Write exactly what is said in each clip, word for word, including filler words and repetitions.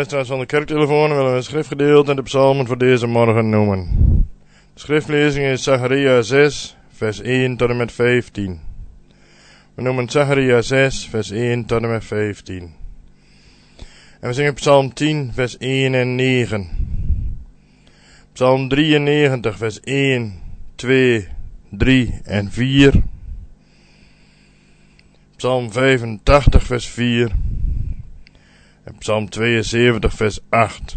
luisteraars van de kerktelefoon willen we een schriftgedeelte en de psalmen voor deze morgen noemen. De schriftlezing is Zacharia zes, vers één tot en met vijftien. We noemen Zacharia zes, vers één tot en met vijftien. En we zingen psalm tien, vers één en negen. Psalm drieënnegentig, vers één, twee, drie en vier. Psalm vijfentachtig, vers vier. En Psalm tweeënzeventig, vers acht.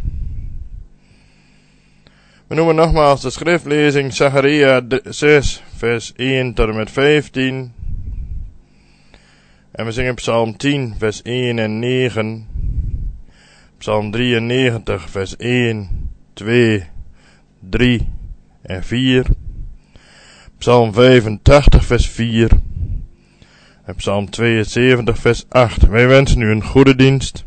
We noemen nogmaals de schriftlezing Zacharia zes, vers één tot en met vijftien. En we zingen Psalm tien, vers één en negen. Psalm drieënnegentig, vers één, twee, drie en vier. Psalm vijfentachtig, vers vier. En Psalm tweeënzeventig, vers acht. Wij wensen u een goede dienst.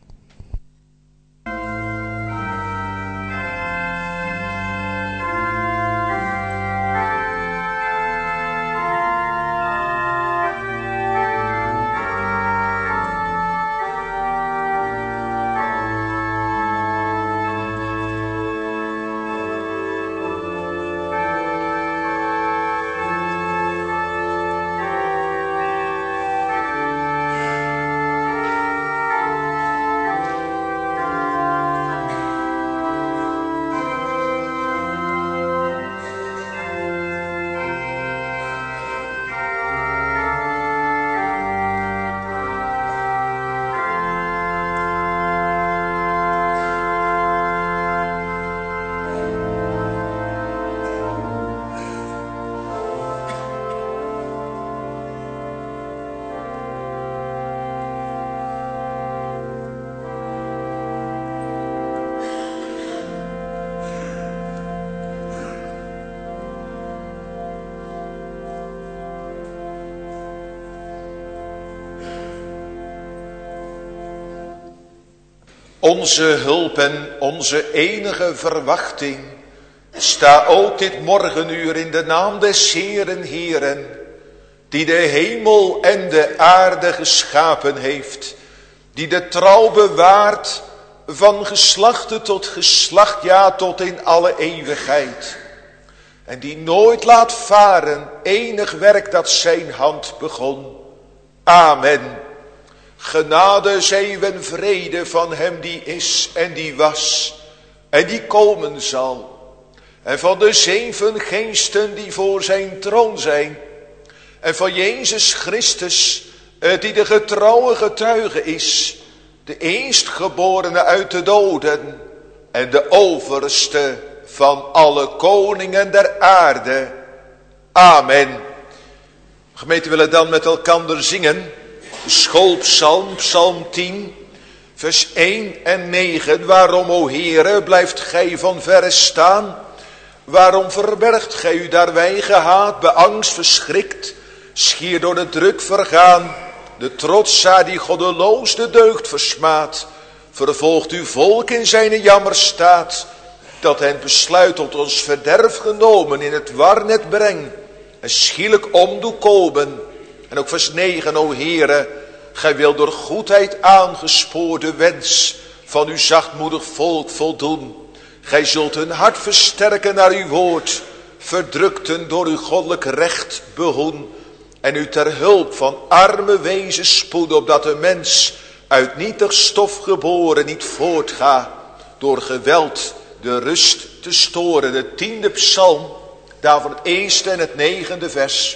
Onze hulp en onze enige verwachting, sta ook dit morgenuur in de naam des Heeren Heeren, die de hemel en de aarde geschapen heeft, die de trouw bewaart van geslachte tot geslacht, ja tot in alle eeuwigheid, en die nooit laat varen enig werk dat zijn hand begon. Amen. Genade, zeeuwen, vrede van hem die is en die was en die komen zal. En van de zeven geesten die voor zijn troon zijn. En van Jezus Christus, die de getrouwe getuige is. De eerstgeborene uit de doden. En de overste van alle koningen der aarde. Amen. Gemeente, willen dan met elkander zingen. Schoolpsalm, psalm tien, vers één en negen. Waarom, o Heere, blijft gij van verre staan? Waarom verbergt gij u daar wij gehaat, beangst, verschrikt, schier door de druk vergaan? De trotsaar die goddeloos de deugd versmaadt, vervolgt uw volk in zijn jammerstaat, dat hen besluit tot ons verderf genomen in het warnet breng, en schielijk om doe komen. En ook vers negen, o Heere, gij wilt door goedheid aangespoorde wens van uw zachtmoedig volk voldoen. Gij zult hun hart versterken naar uw woord, verdrukten door uw goddelijk recht behoen. En u ter hulp van arme wezen spoeden, opdat de mens uit nietig stof geboren niet voortga, door geweld de rust te storen. De tiende psalm, daarvan het eerste en het negende vers.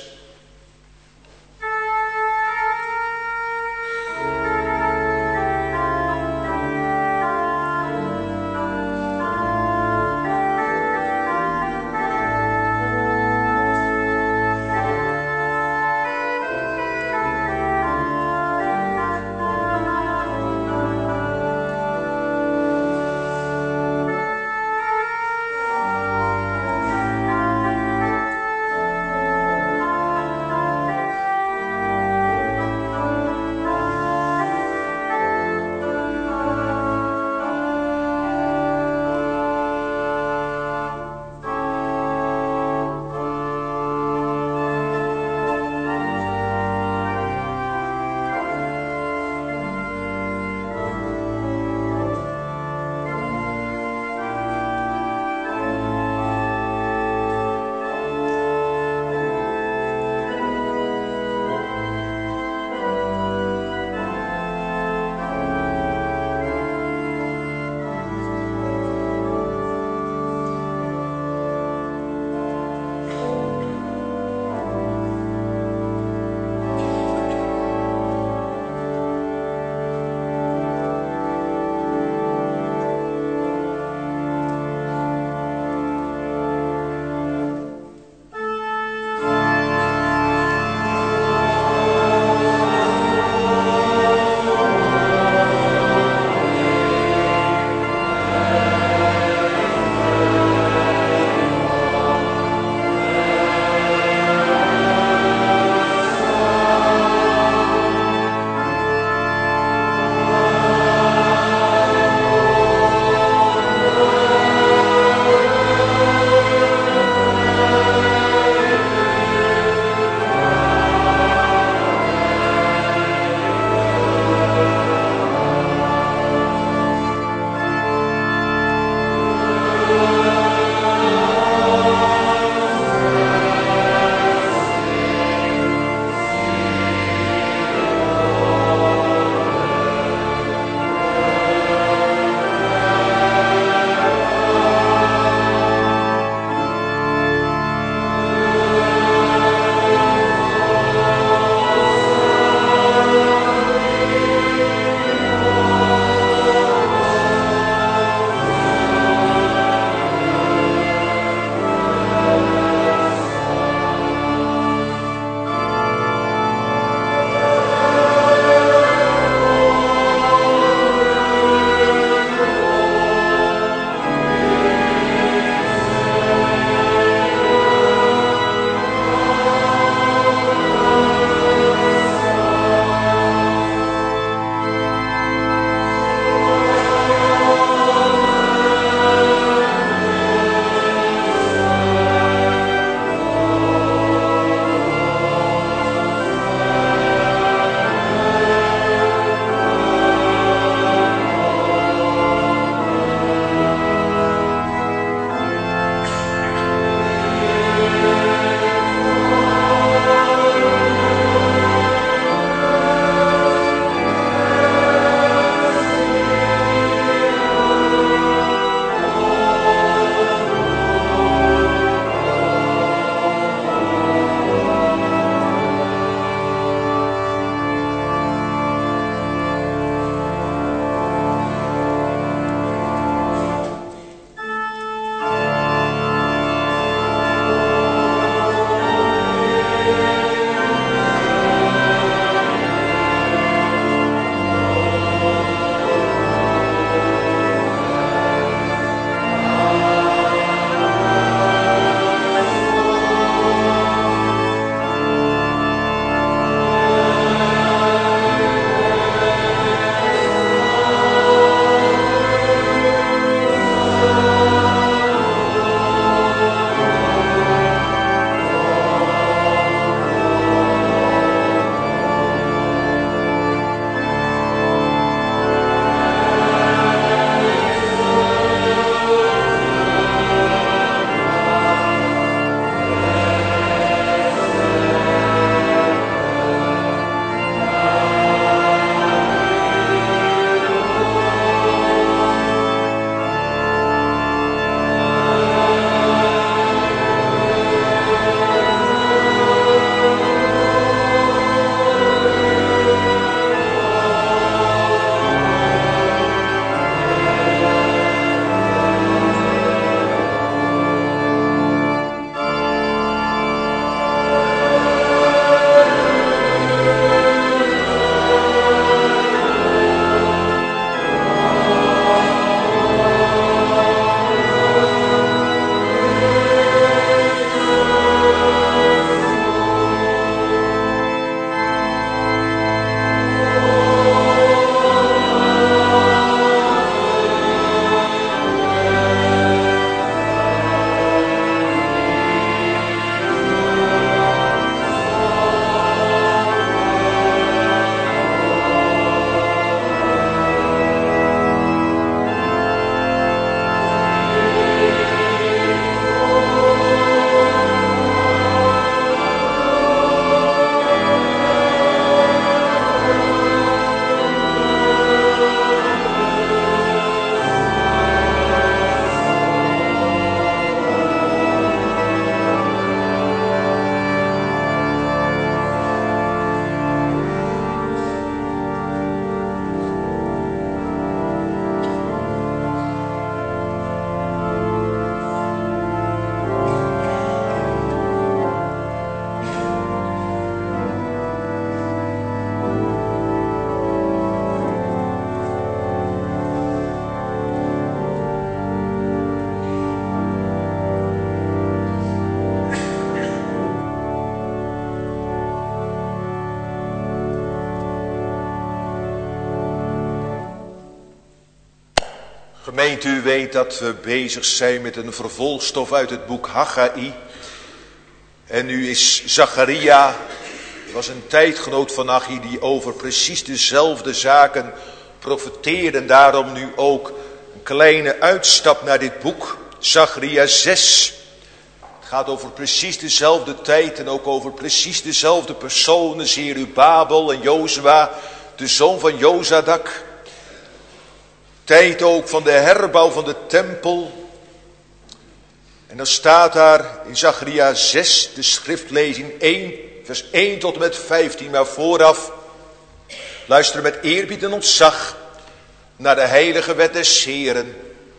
Gemeente, u weet dat we bezig zijn met een vervolgstof uit het boek Haggai. En nu is Zacharia, was een tijdgenoot van Haggai, die over precies dezelfde zaken profeteerde. En daarom nu ook een kleine uitstap naar dit boek, Zacharia zes. Het gaat over precies dezelfde tijd en ook over precies dezelfde personen. Zerubabel en Jozua, de zoon van Jozadak. Tijd ook van de herbouw van de tempel. En dan staat daar in Zacharia zes, de schriftlezing één, vers één tot en met vijftien. Maar vooraf, luister met eerbied en ontzag naar de heilige wet des Heeren.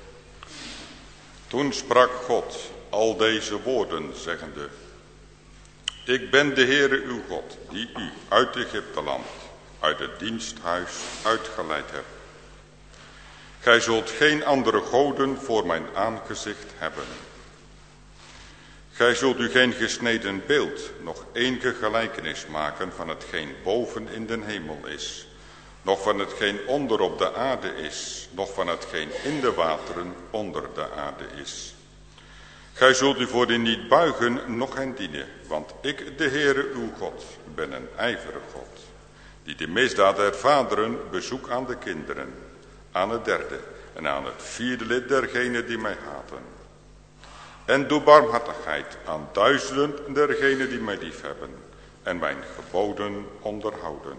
Toen sprak God al deze woorden, zeggende: Ik ben de Heere uw God, die u uit Egypteland, uit het diensthuis uitgeleid hebt. Gij zult geen andere goden voor mijn aangezicht hebben. Gij zult u geen gesneden beeld, nog enige gelijkenis maken van hetgeen boven in den hemel is, nog van hetgeen onder op de aarde is, nog van hetgeen in de wateren onder de aarde is. Gij zult u voor die niet buigen, noch hen dienen, want ik, de Heere uw God, ben een ijverig God, die de misdaad der vaderen bezoek aan de kinderen, aan het derde en aan het vierde lid dergenen die mij haten. En doe barmhartigheid aan duizenden dergenen die mij liefhebben en mijn geboden onderhouden.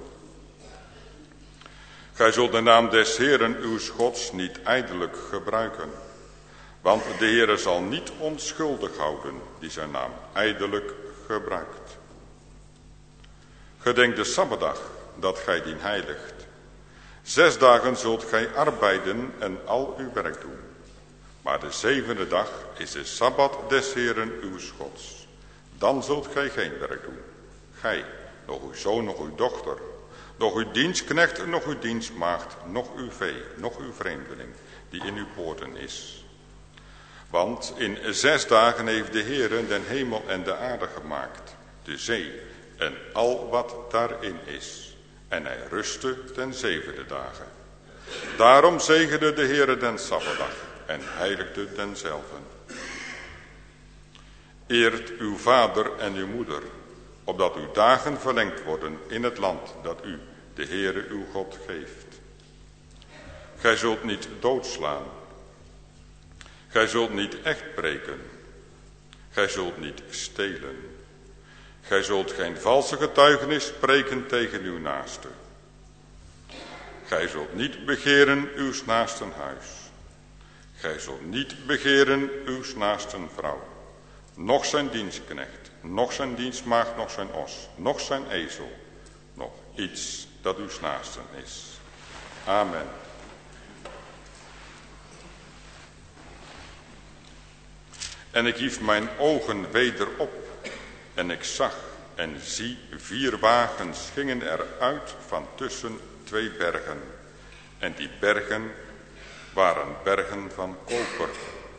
Gij zult de naam des Heeren uws Gods niet ijdelijk gebruiken, want de Heere zal niet onschuldig houden die zijn naam ijdelijk gebruikt. Gedenk de Sabbatdag, dat gij dien heiligt. Zes dagen zult gij arbeiden en al uw werk doen. Maar de zevende dag is de Sabbat des Heeren uws Gods. Dan zult gij geen werk doen. Gij, nog uw zoon, nog uw dochter, nog uw dienstknecht, nog uw dienstmaagd, nog uw vee, nog uw vreemdeling, die in uw poorten is. Want in zes dagen heeft de Heere den hemel en de aarde gemaakt, de zee en al wat daarin is. En hij rustte ten zevende dagen. Daarom zegende de Heere den Sabbatdag en heiligde denzelven. Eert uw vader en uw moeder, opdat uw dagen verlengd worden in het land dat u, de Heere uw God, geeft. Gij zult niet doodslaan. Gij zult niet echt breken. Gij zult niet stelen. Gij zult geen valse getuigenis spreken tegen uw naaste. Gij zult niet begeren uws naasten huis. Gij zult niet begeren uws naasten vrouw, noch zijn dienstknecht, noch zijn dienstmaagd, noch zijn os, noch zijn ezel, noch iets dat uws naasten is. Amen. En ik hief mijn ogen weder op, en ik zag en zie vier wagens gingen eruit van tussen twee bergen. En die bergen waren bergen van koper.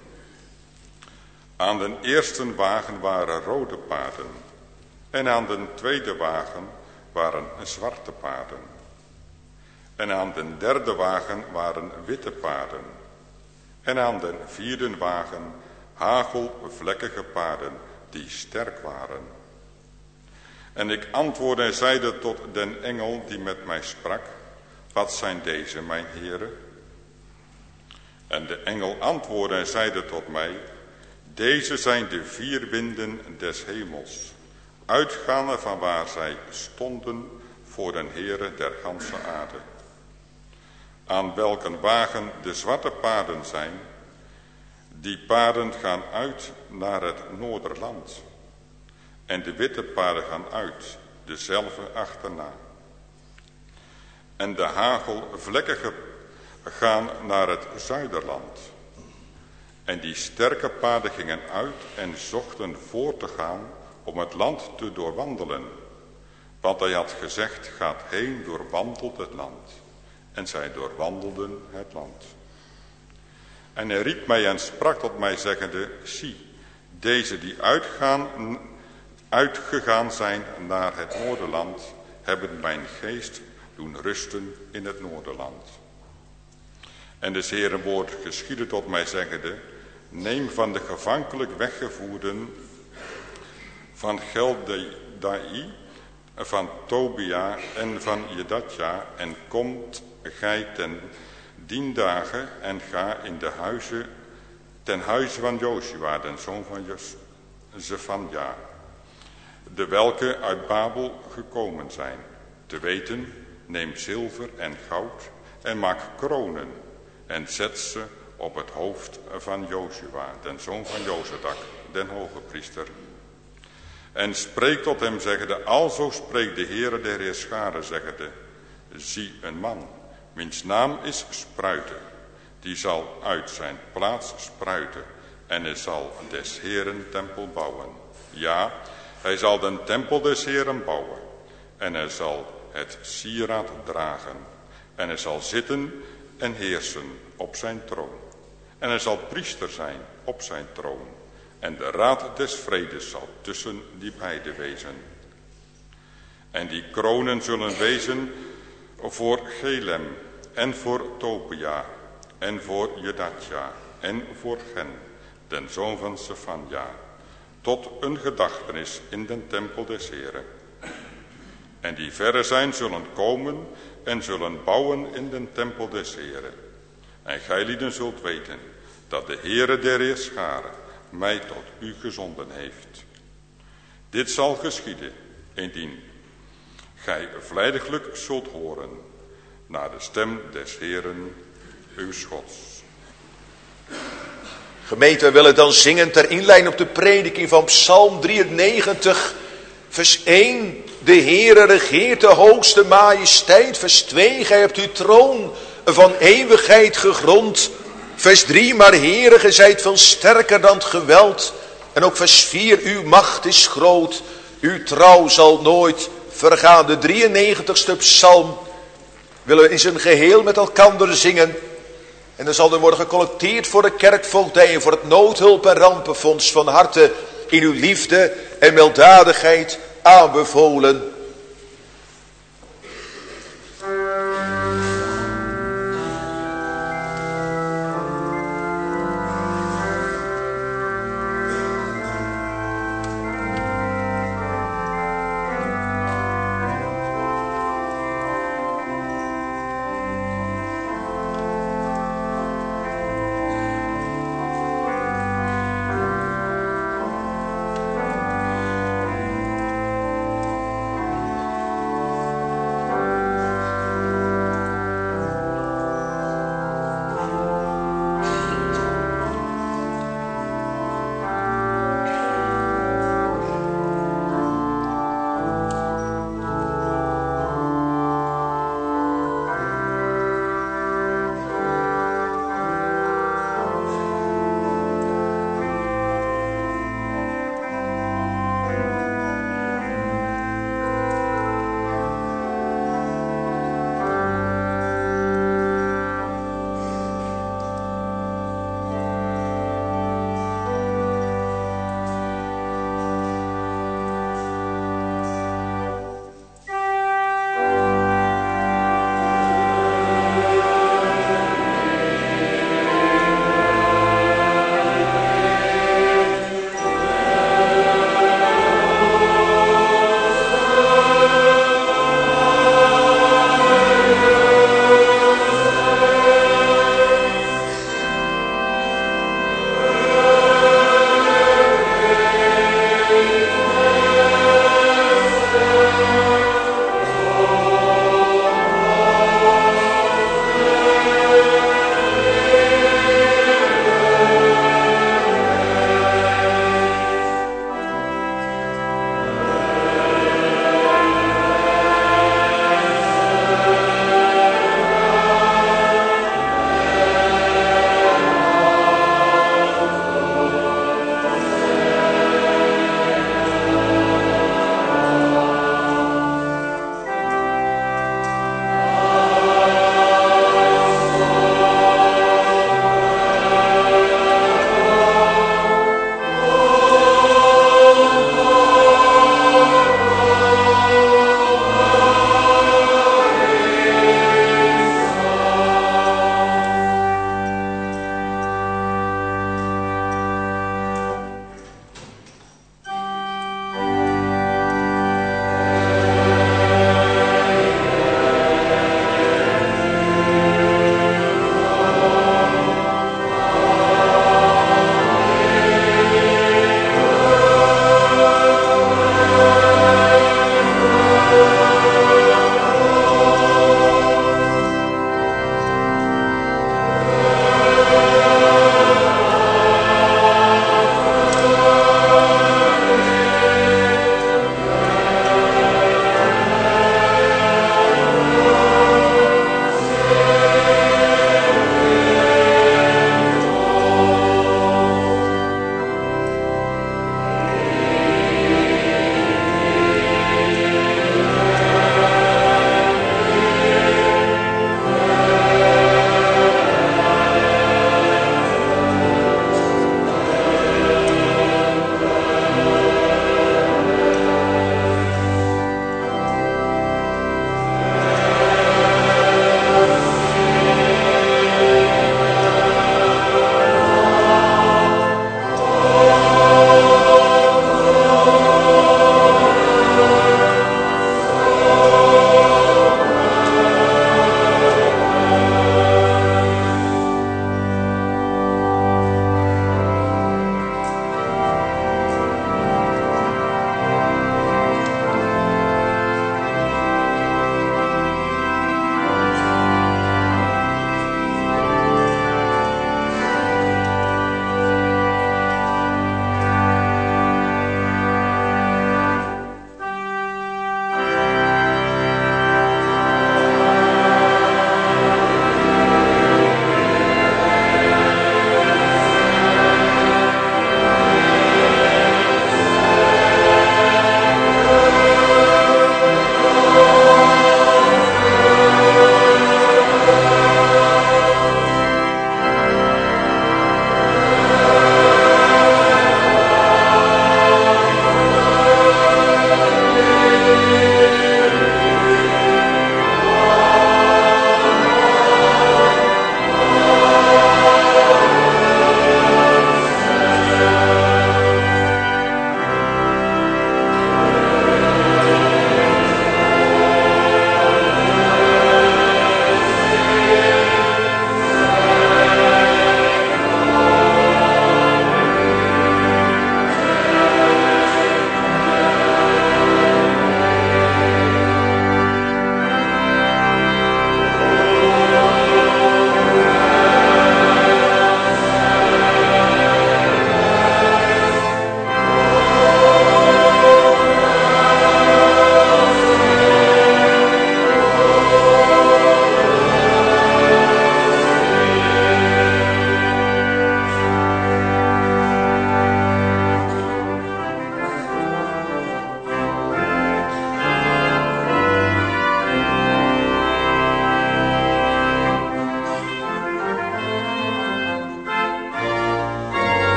Aan de eerste wagen waren rode paarden. En aan de tweede wagen waren zwarte paarden. En aan de derde wagen waren witte paarden. En aan de vierde wagen hagelvlekkige paarden die sterk waren. En ik antwoordde en zeide tot den engel die met mij sprak: Wat zijn deze, mijn heren? En de engel antwoordde en zeide tot mij: Deze zijn de vier winden des hemels, uitgaande van waar zij stonden voor den Heere der ganse aarde. Aan welken wagen de zwarte paarden zijn, die paarden gaan uit naar het noorderland. En de witte paarden gaan uit, dezelfde achterna. En de hagelvlekkige gaan naar het zuiderland. En die sterke paarden gingen uit en zochten voor te gaan om het land te doorwandelen. Want hij had gezegd: Gaat heen, doorwandelt het land. En zij doorwandelden het land. En hij riep mij en sprak tot mij, zeggende: Zie, deze die uitgaan, uitgegaan zijn naar het noorderland, hebben mijn geest doen rusten in het noorderland. En des Heeren woord geschiedde tot mij zeggende, neem van de gevankelijk weggevoerden van Geldai, van Tobia en van Jedatja, en komt gij ten dien dagen en ga in de huizen, ten huize van Joshua, den zoon van Zefanja, de welke uit Babel gekomen zijn. Te weten, neem zilver en goud en maak kronen en zet ze op het hoofd van Joshua, den zoon van Jozadak, den hoge priester. En spreek tot hem zeggende, alzo spreekt de Heere der Heerscharen zeggende, zie een man, wiens naam is Spruiten, die zal uit zijn plaats spruiten, en hij zal des Heeren tempel bouwen. Ja, hij zal den tempel des Heeren bouwen, en hij zal het sieraad dragen, en hij zal zitten en heersen op zijn troon. En hij zal priester zijn op zijn troon, en de raad des vredes zal tussen die beiden wezen. En die kronen zullen wezen voor Gelem, en voor Tobia, en voor Jedatja, en voor Gen, den zoon van Zefanja, tot een gedachtenis in den tempel des Heren. En die verre zijn zullen komen en zullen bouwen in den tempel des Heren. En gij lieden zult weten dat de Heere der Heerscharen mij tot u gezonden heeft. Dit zal geschieden indien gij vlijtiglijk zult horen naar de stem des Heeren uw Gods. Gemeente, we willen dan zingen ter inleiding op de prediking van Psalm drieënnegentig, vers één. De Heere regeert de hoogste majesteit. Vers twee, gij hebt uw troon van eeuwigheid gegrond. Vers drie, maar Heere, gij zijt veel sterker dan het geweld. En ook vers vier, uw macht is groot. Uw trouw zal nooit vergaan. De drieënnegentigste psalm willen we in zijn geheel met elkaar zingen. En dan zal er worden gecollecteerd voor de kerkvoogdij en voor het noodhulp- en rampenfonds, van harte in uw liefde en milddadigheid aanbevolen.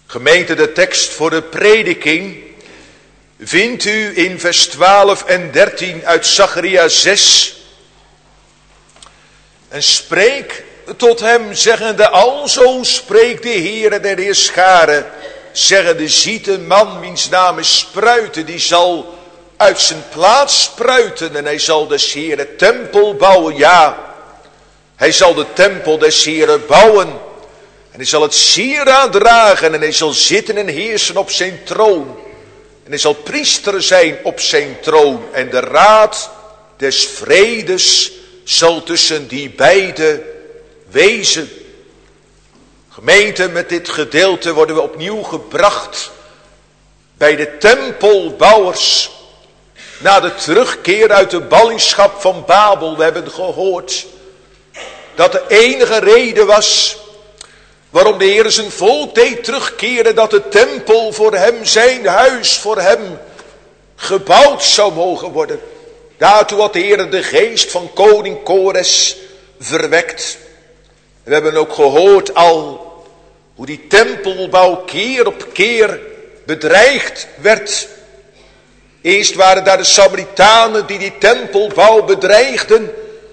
Gemeente, de tekst voor de prediking vindt u in vers twaalf en dertien uit Zacharia zes. En spreek tot hem, zeggende, alzo spreekt de Heere der Heerscharen, zeggende, ziet een man wiens naam is Spruiten, die zal uit zijn plaats spruiten en hij zal des Heere tempel bouwen. Ja, hij zal de tempel des Heere bouwen en hij zal het sieraad dragen en hij zal zitten en heersen op zijn troon. En hij zal priester zijn op zijn troon en de raad des vredes zal tussen die beide wezen. Gemeente, met dit gedeelte worden we opnieuw gebracht bij de tempelbouwers. Na de terugkeer uit de ballingschap van Babel, we hebben gehoord dat de enige reden was waarom de Heer zijn volk deed terugkeren, dat de tempel voor hem, zijn huis voor hem, gebouwd zou mogen worden. Daartoe had de Heer de geest van koning Kores verwekt. We hebben ook gehoord al hoe die tempelbouw keer op keer bedreigd werd. Eerst waren daar de Samaritanen die die tempelbouw bedreigden,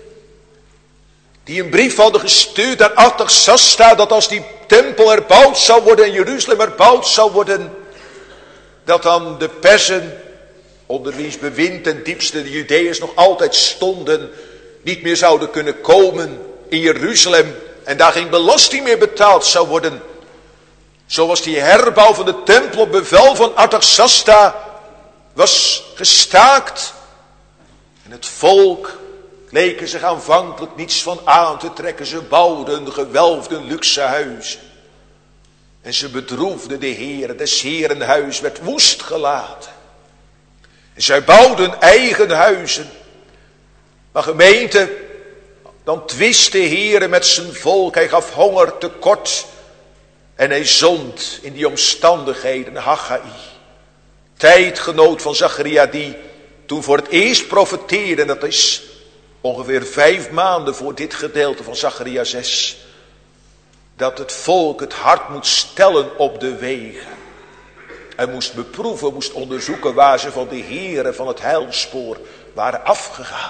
die een brief hadden gestuurd naar Artaxasta, dat als die tempel erbouwd zou worden en Jeruzalem erbouwd zou worden, dat dan de Persen, onder wiens bewind ten diepste de Judeërs nog altijd stonden, niet meer zouden kunnen komen in Jeruzalem en daar geen belasting meer betaald zou worden. Zo was die herbouw van de tempel op bevel van Artaxasta was gestaakt. En het volk leken zich aanvankelijk niets van aan te trekken. Ze bouwden gewelfde luxe huizen. En ze bedroefden de Heer. Des Heeren huis werd woest gelaten. En zij bouwden eigen huizen. Maar gemeente, dan twist de Heer met zijn volk. Hij gaf honger tekort. En hij zond in die omstandigheden Haggai, tijdgenoot van Zacharia, die toen voor het eerst profeteerde. En dat is ongeveer vijf maanden voor dit gedeelte van Zacharia zes. Dat het volk het hart moet stellen op de wegen. Hij moest beproeven, moest onderzoeken waar ze van de Heere van het heilspoor waren afgegaan.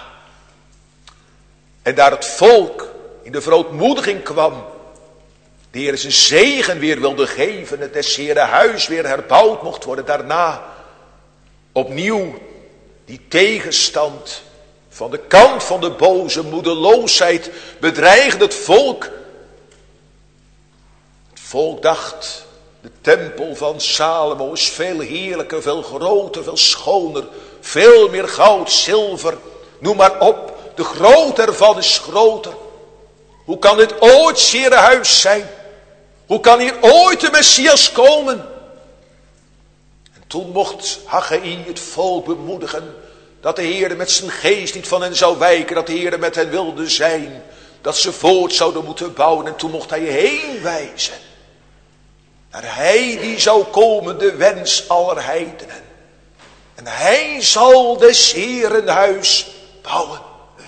En daar het volk in de verootmoediging kwam, de Heer zijn zegen weer wilde geven, het des Heere huis weer herbouwd mocht worden. Daarna opnieuw die tegenstand van de kant van de boze, moedeloosheid bedreigde het volk. Het volk dacht, de tempel van Salomo is veel heerlijker, veel groter, veel schoner, veel meer goud, zilver, noem maar op. De grootte ervan is groter. Hoe kan dit ooit Heere huis zijn? Hoe kan hier ooit de Messias komen? En toen mocht Haggai het volk bemoedigen dat de Heer met zijn geest niet van hen zou wijken, dat de Heer met hen wilde zijn, dat ze voort zouden moeten bouwen. En toen mocht hij heen wijzen naar hij die zou komen, de wens aller heidenen. En hij zal des Heeren huis bouwen.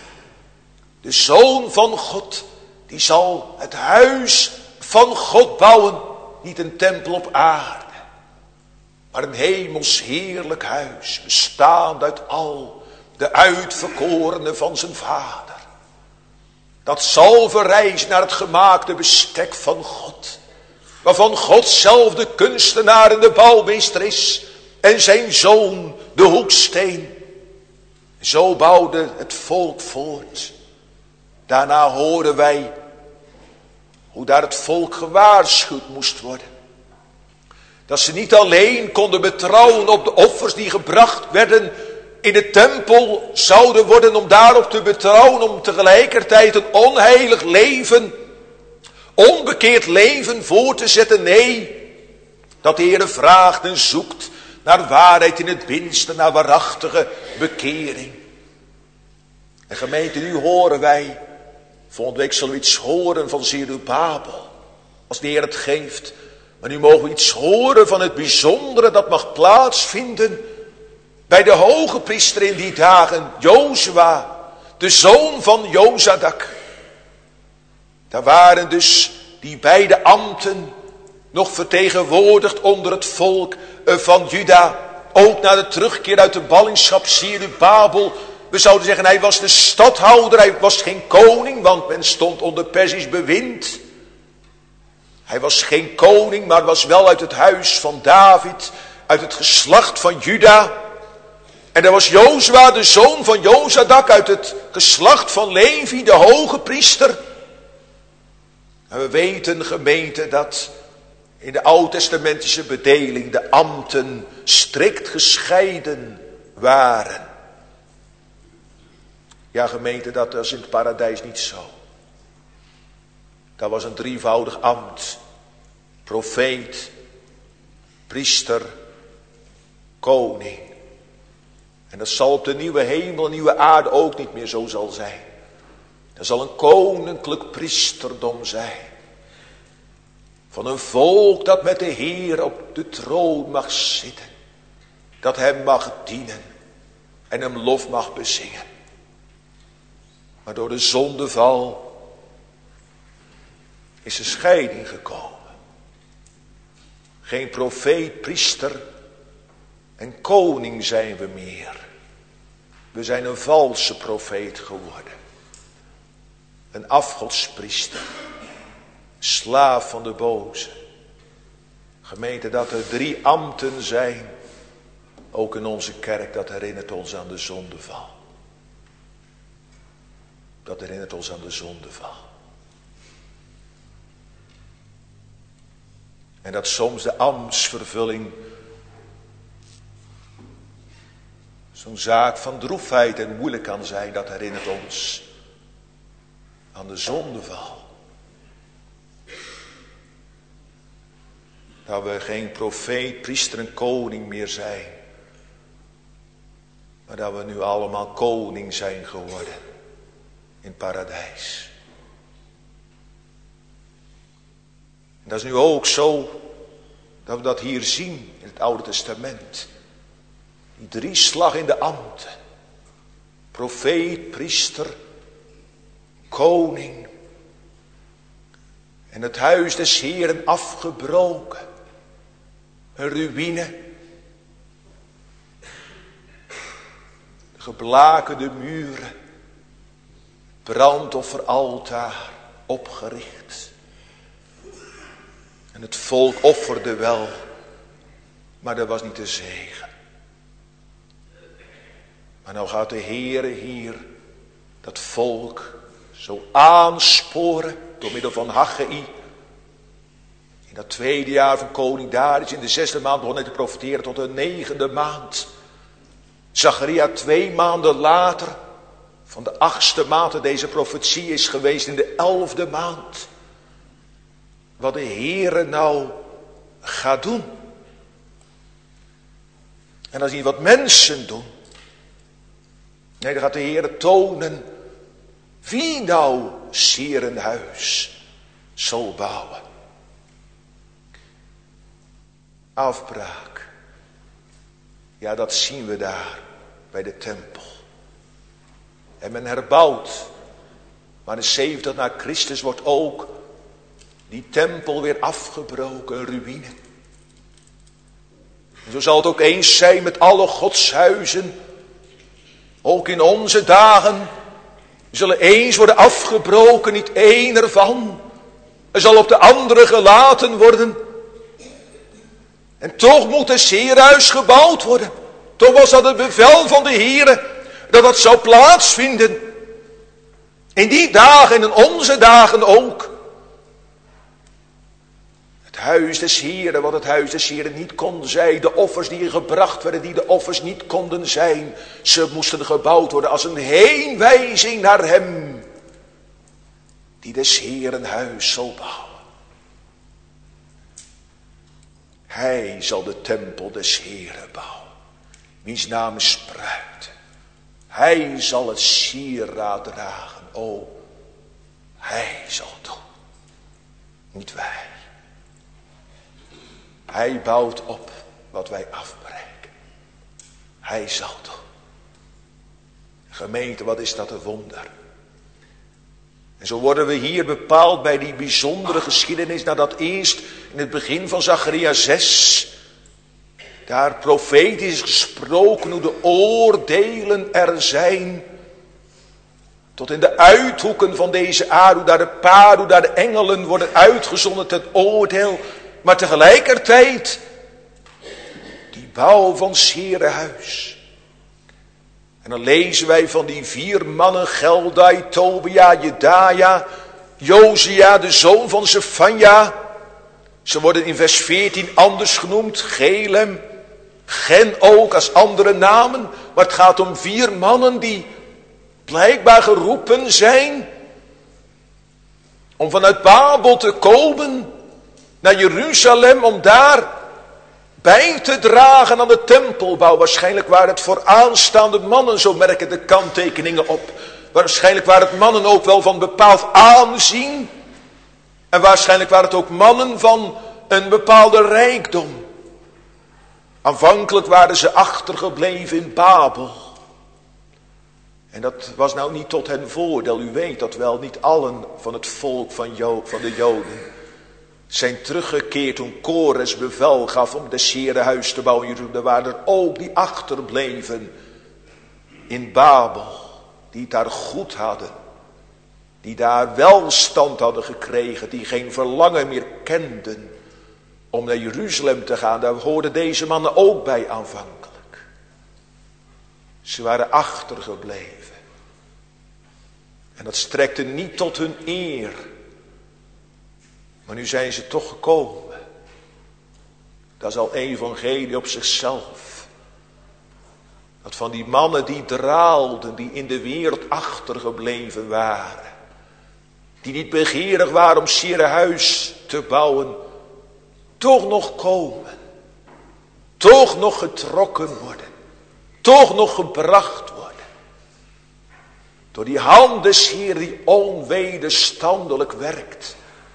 De Zoon van God, die zal het huis van God bouwen. Niet een tempel op aarde, maar een hemels heerlijk huis, bestaand uit al de uitverkorenen van zijn Vader. Dat zal verrijzen naar het gemaakte bestek van God, waarvan God zelf de kunstenaar en de bouwmeester is en zijn Zoon de hoeksteen. Zo bouwde het volk voort. Daarna horen wij hoe daar het volk gewaarschuwd moest worden. Dat ze niet alleen konden betrouwen op de offers die gebracht werden in de tempel zouden worden, om daarop te betrouwen, om tegelijkertijd een onheilig leven, onbekeerd leven voor te zetten. Nee, dat de Heer vraagt en zoekt naar waarheid in het binnenste, naar waarachtige bekering. En gemeente, nu horen wij, volgende week zullen we iets horen van Zerubabel, als de Heer het geeft. Maar nu mogen we iets horen van het bijzondere dat mag plaatsvinden bij de hoge priester in die dagen, Jozua, de zoon van Jozadak. Daar waren dus die beide ambten nog vertegenwoordigd onder het volk van Juda. Ook na de terugkeer uit de ballingschap Zerubabel. We zouden zeggen, hij was de stadhouder, hij was geen koning, want men stond onder Perzisch bewind. Hij was geen koning, maar was wel uit het huis van David, uit het geslacht van Juda. En er was Jozua, de zoon van Jozadak, uit het geslacht van Levi, de hoge priester. En we weten, gemeente, dat in de oud-testamentische bedeling de ambten strikt gescheiden waren. Ja, gemeente, dat was in het paradijs niet zo. Dat was een drievoudig ambt. Profeet, priester, koning. En dat zal op de nieuwe hemel en nieuwe aarde ook niet meer zo zal zijn. Er zal een koninklijk priesterdom zijn. Van een volk dat met de Heer op de troon mag zitten. Dat hem mag dienen. En hem lof mag bezingen. Maar door de zondeval is er scheiding gekomen. Geen profeet, priester en koning zijn we meer. We zijn een valse profeet geworden. Een afgodspriester. Slaaf van de boze. Gemeente, dat er drie ambten zijn. Ook in onze kerk, dat herinnert ons aan de zondeval. Dat herinnert ons aan de zondeval. En dat soms de ambtsvervulling zo'n zaak van droefheid en moeilijk kan zijn, dat herinnert ons aan de zondeval. Dat we geen profeet, priester en koning meer zijn. Maar dat we nu allemaal koning zijn geworden in het paradijs. En dat is nu ook zo dat we dat hier zien in het Oude Testament. Die drie slag in de ambten. Profeet, priester, koning. En het huis des Heeren afgebroken. Een ruïne. De geblakerde muren. Brandofferaltaar opgericht. En het volk offerde wel. Maar dat was niet de zegen. Maar nou gaat de Heere hier dat volk zo aansporen door middel van Haggai. In dat tweede jaar van koning Darius, in de zesde maand begon hij te profeteren tot de negende maand. Zacharia twee maanden later, van de achtste maand dat deze profetie is geweest, in de elfde maand. Wat de Heere nou gaat doen. En dat is niet wat mensen doen. Nee, dan gaat de Heere tonen wie nou zeer een huis zal bouwen. Afbraak. Ja, dat zien we daar bij de tempel. En men herbouwt. Maar in zeventig na Christus wordt ook die tempel weer afgebroken, een ruïne. En zo zal het ook eens zijn met alle godshuizen. Ook in onze dagen zullen eens worden afgebroken, niet één ervan. Er zal op de andere gelaten worden. En toch moet het Heerhuis gebouwd worden. Toch was dat het bevel van de Heere dat dat zou plaatsvinden. In die dagen en in onze dagen ook. Het huis des Heeren, wat het huis des Heeren niet kon zijn. De offers die gebracht werden, die de offers niet konden zijn. Ze moesten gebouwd worden als een heenwijzing naar hem. Die des Heeren huis zal bouwen. Hij zal de tempel des Heeren bouwen. Wiens naam is spruit. Hij zal het sieraad dragen. O, hij zal het doen. Niet wij. Hij bouwt op wat wij afbreken. Hij zal het doen. Gemeente, wat is dat een wonder. En zo worden we hier bepaald bij die bijzondere geschiedenis, nadat eerst in het begin van Zacharia zes, daar profetisch is gesproken hoe de oordelen er zijn, tot in de uithoeken van deze aarde, hoe daar de paarden, hoe daar de engelen worden uitgezonden ten oordeel, maar tegelijkertijd die bouw van 's Heeren huis. En dan lezen wij van die vier mannen, Geldai, Tobia, Jedaja, Josia, de zoon van Zefanja. Ze worden in vers veertien anders genoemd, Gelem, Gen ook als andere namen. Maar het gaat om vier mannen die blijkbaar geroepen zijn om vanuit Babel te komen naar Jeruzalem, om daar bij te dragen aan de tempelbouw. Waarschijnlijk waren het vooraanstaande mannen, zo merken de kanttekeningen op. Waarschijnlijk waren het mannen ook wel van bepaald aanzien. En waarschijnlijk waren het ook mannen van een bepaalde rijkdom. Aanvankelijk waren ze achtergebleven in Babel. En dat was nou niet tot hen voordeel. U weet dat wel, niet allen van het volk van, Jo- van de Joden zijn teruggekeerd toen Kores bevel gaf om des Heeren huis te bouwen. Er waren er ook die achterbleven in Babel, die het daar goed hadden, die daar welstand hadden gekregen, die geen verlangen meer kenden om naar Jeruzalem te gaan. Daar hoorden deze mannen ook bij aanvankelijk. Ze waren achtergebleven. En dat strekte niet tot hun eer. Maar nu zijn ze toch gekomen. Dat is al evangelie op zichzelf. Dat van die mannen die draalden, die in de wereld achtergebleven waren, die niet begeerig waren om 's Heeren huis te bouwen, toch nog komen. Toch nog getrokken worden. Toch nog gebracht worden. Door die hand des Heeren die onwederstandelijk werkt.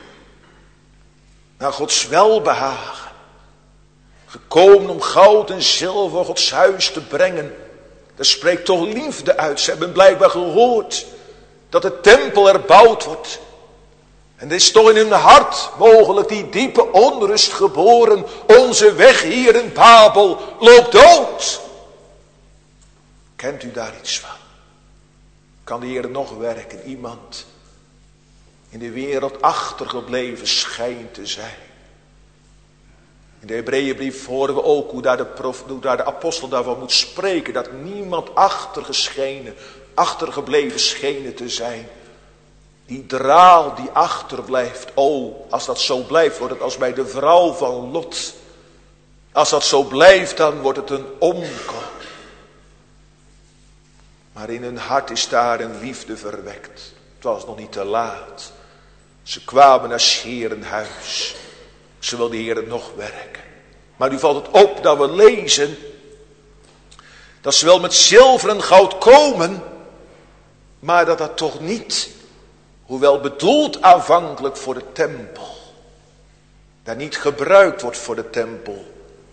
Naar Gods welbehagen. Gekomen om goud en zilver Gods huis te brengen. Daar spreekt toch liefde uit. Ze hebben blijkbaar gehoord dat de tempel erbouwd wordt. En er is toch in hun hart mogelijk die diepe onrust geboren. Onze weg hier in Babel loopt dood. Kent u daar iets van? Kan de Heer nog werken? Iemand in de wereld achtergebleven schijnt te zijn. In de Hebreeënbrief horen we ook hoe daar, de prof, hoe daar de apostel daarvan moet spreken. Dat niemand achtergeschenen, achtergebleven schenen te zijn. Die draal die achterblijft. Oh, als dat zo blijft, wordt het als bij de vrouw van Lot. Als dat zo blijft, dan wordt het een omkoop. Maar in hun hart is daar een liefde verwekt. Het was nog niet te laat. Ze kwamen naar 's Heeren huis. Ze wil de Heer nog werken. Maar nu valt het op dat we lezen dat ze wel met zilver en goud komen, maar dat dat toch niet, hoewel bedoeld aanvankelijk voor de tempel, daar niet gebruikt wordt voor de tempel.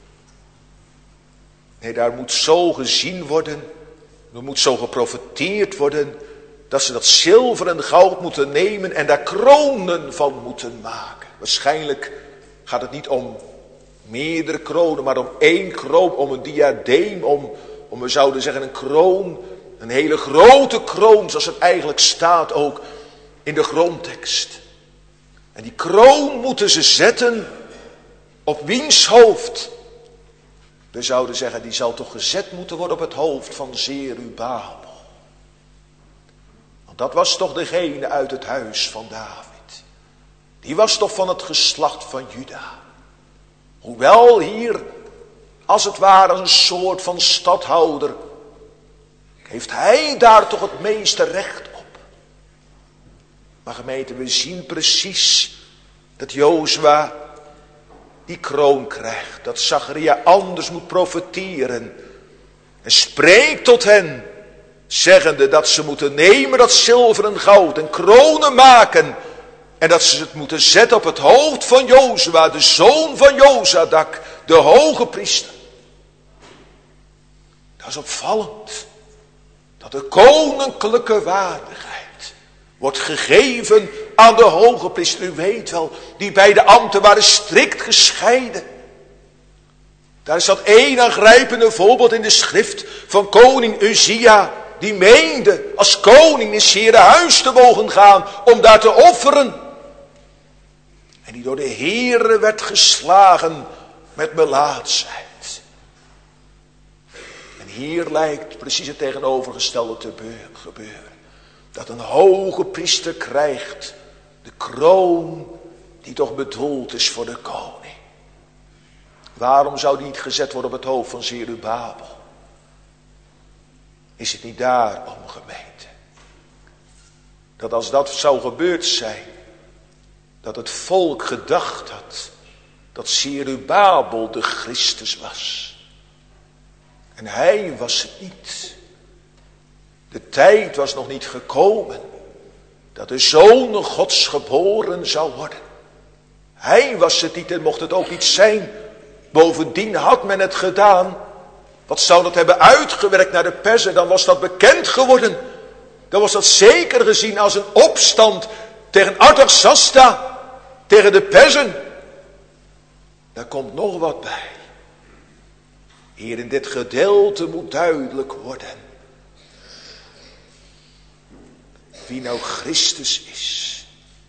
Nee, daar moet zo gezien worden, er moet zo geprofeteerd worden, dat ze dat zilver en goud moeten nemen en daar kronen van moeten maken. Waarschijnlijk gaat het niet om meerdere kronen, maar om één kroon, om een diadeem, om, om we zouden zeggen een kroon, een hele grote kroon, zoals het eigenlijk staat ook in de grondtekst. En die kroon moeten ze zetten op wiens hoofd? We zouden zeggen, die zal toch gezet moeten worden op het hoofd van Zerubabel. Want dat was toch degene uit het huis van David. Die was toch van het geslacht van Juda. Hoewel hier, als het ware als een soort van stadhouder, heeft hij daar toch het meeste recht op. Maar gemeente, we zien precies dat Jozua die kroon krijgt. Dat Zacharia anders moet profeteren. En spreekt tot hen, zeggende dat ze moeten nemen dat zilver en goud en kronen maken. En dat ze het moeten zetten op het hoofd van Jozua, de zoon van Jozadak, de hoge priester. Dat is opvallend. Dat de koninklijke waardigheid wordt gegeven aan de hoge priester. U weet wel, die beide ambten waren strikt gescheiden. Daar is dat één aangrijpende voorbeeld in de schrift van koning Uzia. Die meende als koning in zijn huis te mogen gaan om daar te offeren. En die door de Heere werd geslagen met melaatsheid. En hier lijkt precies het tegenovergestelde te gebeuren. Dat een hoge priester krijgt de kroon die toch bedoeld is voor de koning. Waarom zou die niet gezet worden op het hoofd van Zerubabel? Is het niet daarom, gemeente? Dat als dat zou gebeurd zijn, dat het volk gedacht had dat Zerubabel de Christus was. En hij was het niet. De tijd was nog niet gekomen dat de Zoon Gods geboren zou worden. Hij was het niet en mocht het ook niet zijn. Bovendien had men het gedaan. Wat zou dat hebben uitgewerkt naar de persen? Dan was dat bekend geworden. Dan was dat zeker gezien als een opstand tegen Artaxasta, tegen de persen. Daar komt nog wat bij. Hier in dit gedeelte moet duidelijk worden wie nou Christus is.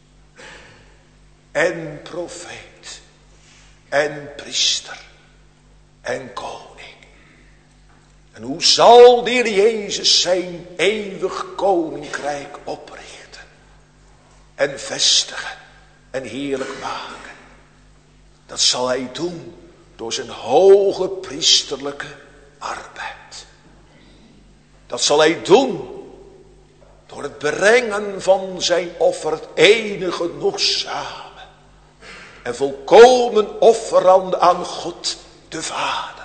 En profeet. En priester. En koning. En hoe zal de Heer Jezus zijn eeuwig koninkrijk oprichten. En vestigen. En heerlijk maken. Dat zal hij doen door zijn hoge priesterlijke arbeid. Dat zal hij doen door het brengen van zijn offer, het enige genoegzame en volkomen offerande aan God de Vader.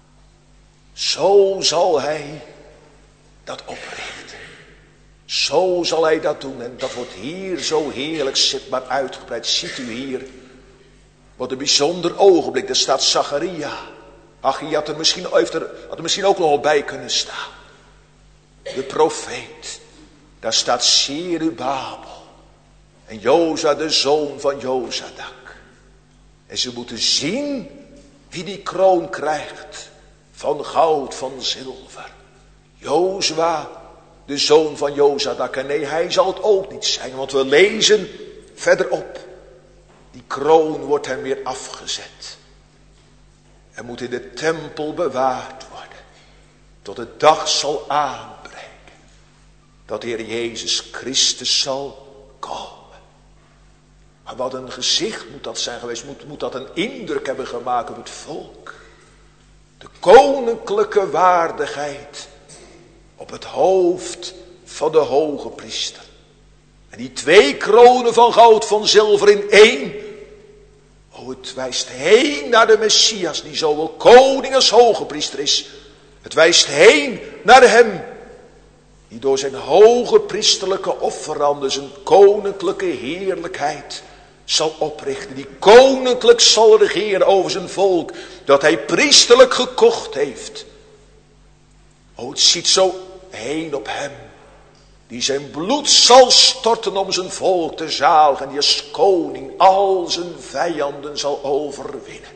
Zo zal hij dat oprichten. Zo zal hij dat doen. En dat wordt hier zo heerlijk zichtbaar uitgebreid. Ziet u hier. Wat een bijzonder ogenblik. Daar staat Zacharia. Ach, je had er misschien, heeft er, had er misschien ook nog wel bij kunnen staan. De profeet. Daar staat Zerubabel. En Joza, de zoon van Jozadak. En ze moeten zien wie die kroon krijgt. Van goud, van zilver. Jozua, de zoon van Jozadak. En nee, hij zal het ook niet zijn. Want we lezen verderop. Die kroon wordt hem weer afgezet. En moet in de tempel bewaard worden. Tot de dag zal aanbreken. Dat de Heer Jezus Christus zal komen. Maar wat een gezicht moet dat zijn geweest. Moet, moet dat een indruk hebben gemaakt op het volk. De koninklijke waardigheid op het hoofd van de hoge priester. En die twee kronen van goud, van zilver in één. Oh, het wijst heen naar de Messias, die zowel koning als hoge priester is. Het wijst heen naar hem, die door zijn hoge priesterlijke offeranden zijn koninklijke heerlijkheid zal oprichten. Die koninklijk zal regeren over zijn volk, dat hij priesterlijk gekocht heeft. Oh, het ziet zo heen op hem, die zijn bloed zal storten om zijn volk te zaligen, en die als koning al zijn vijanden zal overwinnen.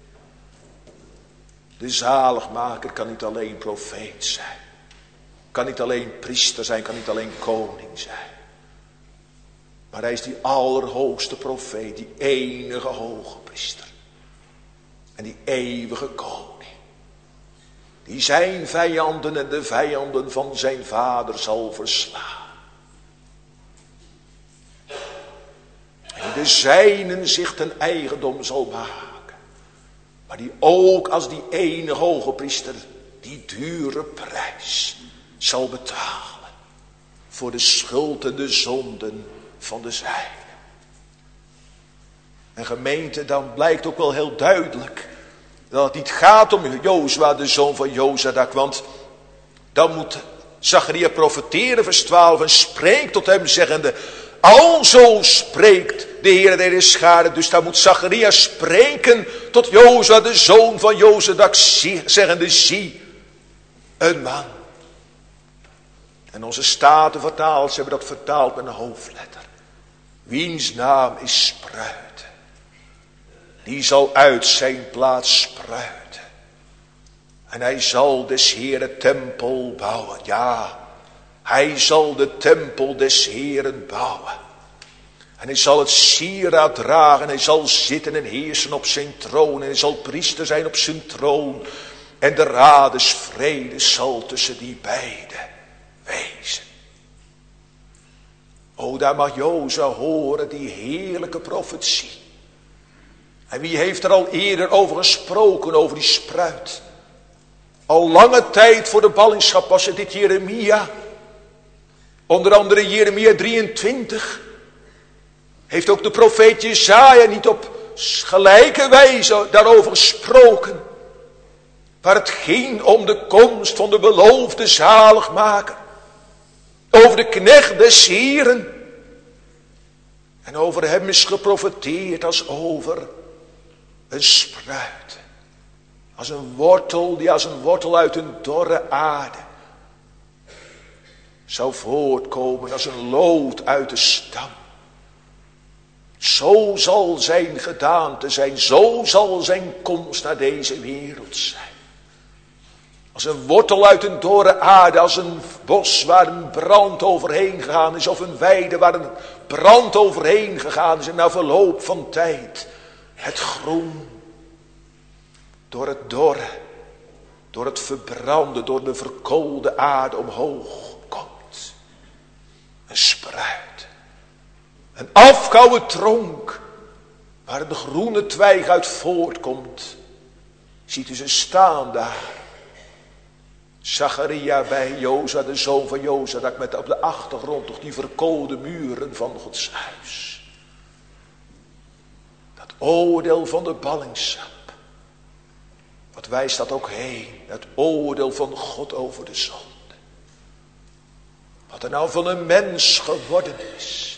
De zaligmaker kan niet alleen profeet zijn, kan niet alleen priester zijn, kan niet alleen koning zijn. Maar hij is die allerhoogste profeet, die enige hoge priester. En die eeuwige koning. Die zijn vijanden en de vijanden van zijn vader zal verslaan. En die de zijnen zich ten eigendom zal maken. Maar die ook als die ene hoge priester die dure prijs zal betalen. Voor de schuld en de zonden van de zijnen. En gemeente, dan blijkt ook wel heel duidelijk dat het niet gaat om Jozua, de zoon van Jozadak. Want dan moet Zacharia profeteren, vers twaalf, en spreekt tot hem zeggende: alzo spreekt de Heer der Heerscharen. Dus daar moet Zacharia spreken tot Jozua, de zoon van Jozadak, zeggende: zie, een man. En onze statenvertalers hebben dat vertaald met een hoofdletter. Wiens naam is spruiten. Die zal uit zijn plaats spruiten. En hij zal des Heeren tempel bouwen. Ja, hij zal de tempel des Heeren bouwen. En hij zal het sieraad dragen. En hij zal zitten en heersen op zijn troon. En hij zal priester zijn op zijn troon. En de radesvrede zal tussen die beiden wezen. O, daar mag Jozua horen die heerlijke profetie. En wie heeft er al eerder over gesproken, over die spruit? Al lange tijd voor de ballingschap was het dit Jeremia. Onder andere Jeremia drieëntwintig. Heeft ook de profeet Jesaja niet op gelijke wijze daarover gesproken. Waar het ging om de komst van de beloofde zaligmaker. Over de knecht des Heren. En over hem is geprofeteerd als over een spruit. Als een wortel die als een wortel uit een dorre aarde zou voortkomen, als een lood uit de stam. Zo zal zijn gedaante zijn, zo zal zijn komst naar deze wereld zijn. Als een wortel uit een dorre aarde, als een bos waar een brand overheen gegaan is, of een weide waar een brand overheen gegaan is en na verloop van tijd het groen door het dorre, door het verbrande, door de verkoolde aarde omhoog komt. Een spruit, een afgehouwen tronk waar een groene twijg uit voortkomt. Ziet u ze staan daar. Zacharia bij Jozua, de zoon van Jozadak, met op de achtergrond nog die verkoolde muren van Gods huis. Dat oordeel van de ballingschap. Wat wijst dat ook heen? Het oordeel van God over de zonde. Wat er nou van een mens geworden is.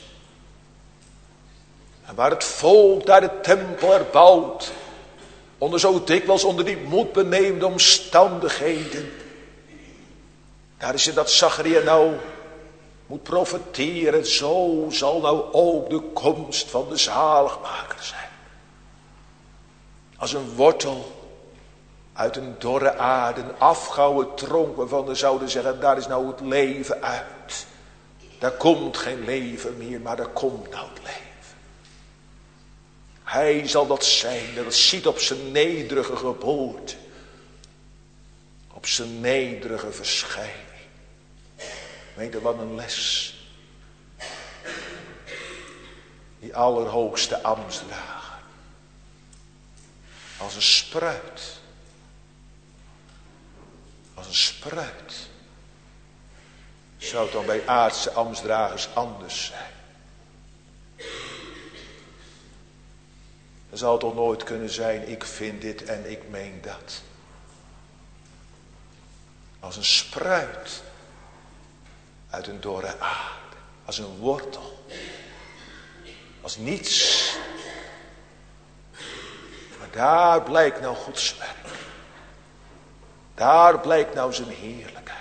En waar het volk daar de tempel erbouwt. Onder zo dikwijls onder die moedbenemende omstandigheden. Daar is het dat Zacharia nou moet profeteren. Zo zal nou ook de komst van de zaligmaker zijn. Als een wortel uit een dorre aarde, een afgehouwen tronk waarvan we zouden zeggen, daar is nou het leven uit. Daar komt geen leven meer, maar daar komt nou het leven. Hij zal dat zijn, dat het ziet op zijn nederige geboorte. Op zijn nederige verschijning. Weet je wat een les. Die allerhoogste ambtsdrager. Als een spruit. Als een spruit. Zou het dan bij aardse ambtsdragers anders zijn? Dan zou het toch nooit kunnen zijn, ik vind dit en ik meen dat. Als een spruit uit een dorre aarde. Als een wortel. Als niets. Maar daar blijkt nou Gods werk. Daar blijkt nou zijn heerlijkheid.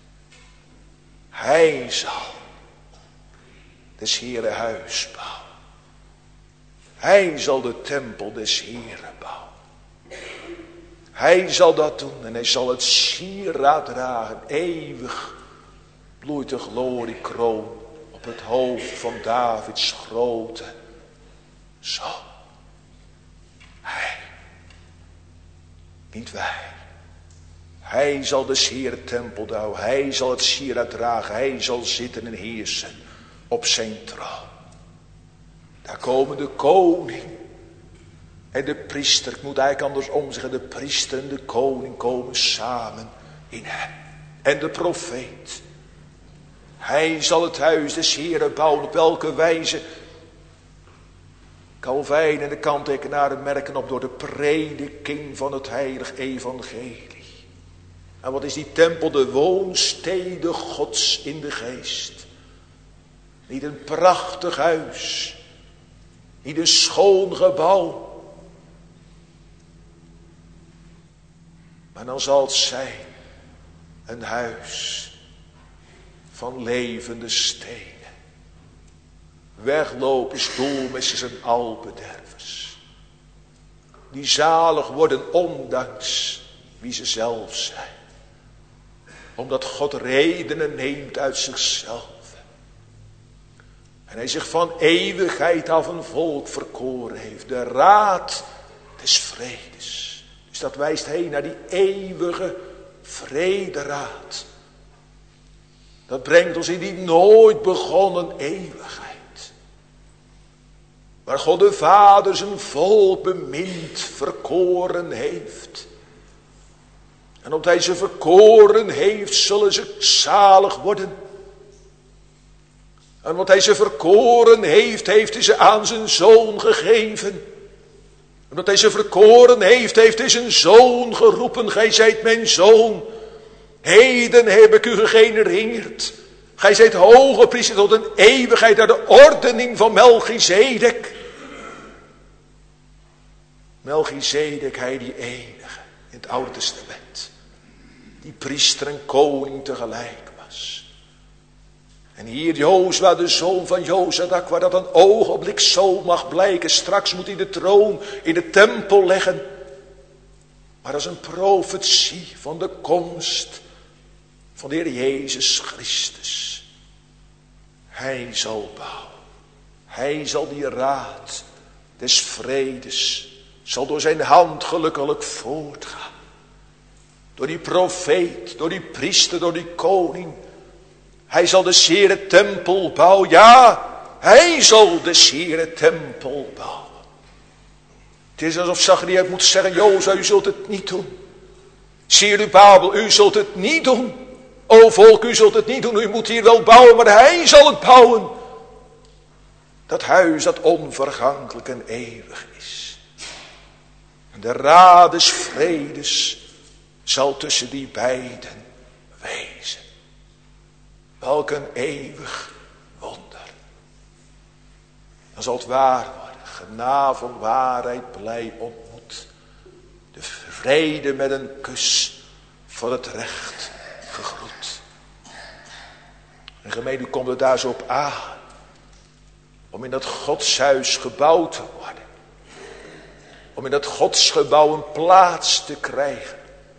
Hij zal des Heeren huis bouwen. Hij zal de tempel des Heeren bouwen. Hij zal dat doen en hij zal het sieraad dragen. Eeuwig bloeit de gloriekroon op het hoofd van Davids grote zoon. Hij, niet wij. Hij zal de Heeren tempel bouwen. Hij zal het sieraad dragen. Hij zal zitten en heersen op zijn troon. Daar komen de koning en de priester. Ik moet eigenlijk andersom zeggen. De priester en de koning komen samen in hem. En de profeet. Hij zal het huis des Heeren bouwen. Op welke wijze? Calvijn en de kanttekenaren merken op door de prediking van het heilig evangelie. En wat is die tempel? De woonstede Gods in de geest. Niet een prachtig huis. Niet een schoon gebouw. Maar dan zal het zijn een huis van levende stenen. Weglopers, doelmissers en albedervers. Die zalig worden ondanks wie ze zelf zijn. Omdat God redenen neemt uit zichzelf. En hij zich van eeuwigheid af een volk verkoren heeft. De raad des vredes. Dus dat wijst heen naar die eeuwige vrederaad. Dat brengt ons in die nooit begonnen eeuwigheid. Waar God de Vader zijn volk bemind, verkoren heeft. En omdat hij ze verkoren heeft, zullen ze zalig worden. En wat hij ze verkoren heeft, heeft hij ze aan zijn zoon gegeven. En omdat hij ze verkoren heeft, heeft hij zijn zoon geroepen. Gij zijt mijn zoon. Heden heb ik u gegenereerd. Gij zijt hoge priester tot een eeuwigheid naar de ordening van Melchizedek. Melchizedek, hij die enige in het Oude Testament. Die priester en koning tegelijk was. En hier Jozua, de zoon van Jozadak, waar dat een ogenblik zo mag blijken. Straks moet hij de troon in de tempel leggen. Maar als een profetie van de komst van de Heer Jezus Christus. Hij zal bouwen. Hij zal die raad des vredes, zal door zijn hand gelukkig voortgaan. Door die profeet, door die priester, door die koning. Hij zal de zere tempel bouwen. Ja, hij zal de zere tempel bouwen. Het is alsof Zacharia moet zeggen, Jozua, u zult het niet doen. Zerubabel, u zult het niet doen. O volk, u zult het niet doen. U moet hier wel bouwen, maar hij zal het bouwen. Dat huis dat onvergankelijk en eeuwig is. En de raad des vredes zal tussen die beiden wezen. Welk een eeuwig wonder. Dan zal het waar worden. Genade, waarheid, blij ontmoet. De vrede met een kus van het recht gegroet. En gemeente, komt het daar zo op aan. Om in dat godshuis gebouwd te worden. Om in dat godsgebouw een plaats te krijgen.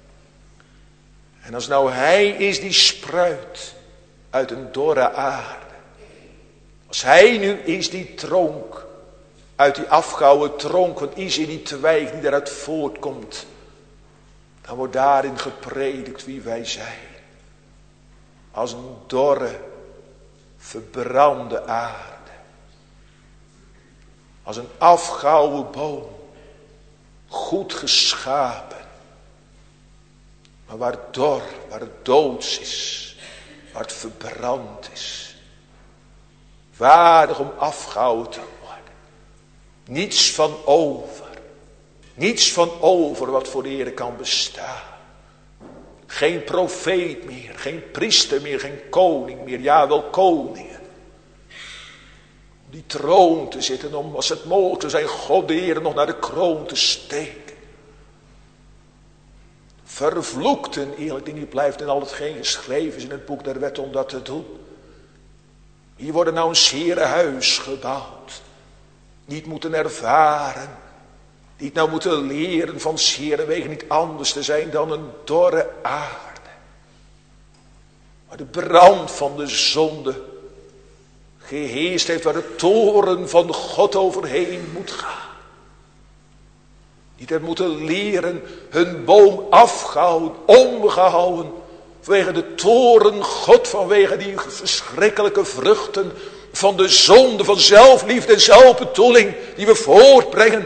En als nou hij is die spruit uit een dorre aarde. Als hij nu is die tronk uit die afgehouwen tronk van Isaïe, die twijg die daaruit voortkomt. Dan wordt daarin gepredikt wie wij zijn. Als een dorre, verbrande aarde. Als een afgehouwen boom. Goed geschapen. Maar waar het dor, waar het doods is. Waar het verbrand is. Waardig om afgehouwen te worden. Niets van over. Niets van over wat voor de Heer kan bestaan. Geen profeet meer, geen priester meer, geen koning meer. Ja, wel koningen. Om die troon te zitten, om als het mogelijk zijn God de Heer nog naar de kroon te steken. Vervloekten, eerlijk die niet blijft in al hetgeen geschreven is in het boek der wet om dat te doen. Hier wordt nou een zere huis gebouwd. Niet moeten ervaren. Niet nou moeten leren van zere wegen niet anders te zijn dan een dorre aarde. Waar de brand van de zonde geheerst heeft. Waar de toren van God overheen moet gaan. Niet er moeten leren hun boom afgehouden, omgehouden. Vanwege de toren God, vanwege die verschrikkelijke vruchten van de zonde, van zelfliefde en zelfbedoeling die we voortbrengen.